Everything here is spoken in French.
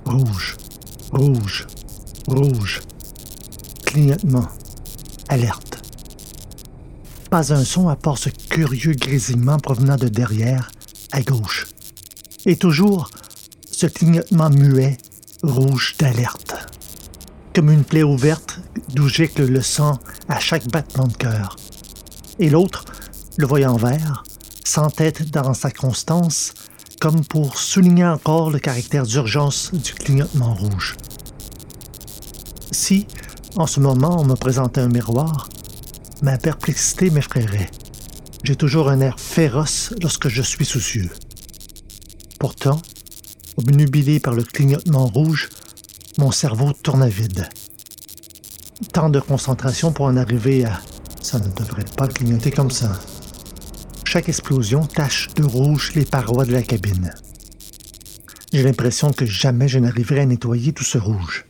Rouge, rouge, rouge. Clignotement, alerte. Pas un son à part ce curieux grésillement provenant de derrière, à gauche. Et toujours ce clignotement muet, rouge d'alerte. Comme une plaie ouverte d'où gicle le sang à chaque battement de cœur. Et l'autre, le voyant vert, s'entête dans sa constance, comme pour souligner encore le caractère d'urgence du clignotement rouge. Si, en ce moment, on me présentait un miroir, ma perplexité m'effraierait. J'ai toujours un air féroce lorsque je suis soucieux. Pourtant, obnubilé par le clignotement rouge, mon cerveau tourne à vide. Tant de concentration pour en arriver à « ça ne devrait pas clignoter comme ça ». Chaque explosion tache de rouge les parois de la cabine. J'ai l'impression que jamais je n'arriverai à nettoyer tout ce rouge.